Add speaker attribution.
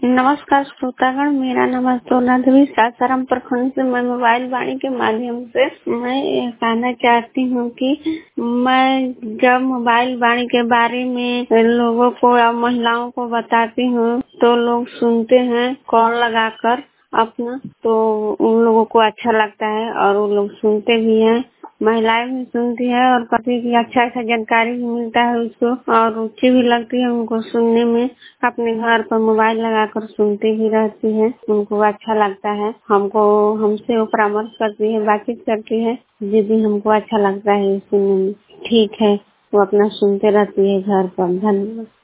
Speaker 1: नमस्कार श्रोतागण, मेरा नाम अस्तोला सासाराम प्रखंड से मैं मोबाइल वाणी के माध्यम से मैं ये कहना चाहती हूँ कि मैं जब मोबाइल वाणी के बारे में लोगों को या महिलाओं को बताती हूँ तो लोग सुनते हैं कॉल लगाकर अपना, तो उन लोगों को अच्छा लगता है और वो लोग सुनते भी हैं। महिलाएं भी सुनती है और काफी की अच्छा जानकारी भी मिलता है उसको और रुचि भी लगती है उनको सुनने में। अपने घर पर मोबाइल लगाकर सुनती भी रहती है, उनको अच्छा लगता है। हमसे वो परामर्श करती है, बातचीत करती है, दीदी हमको अच्छा लगता है सुनने में। ठीक है, वो अपना सुनते रहती है घर पर। धन्यवाद।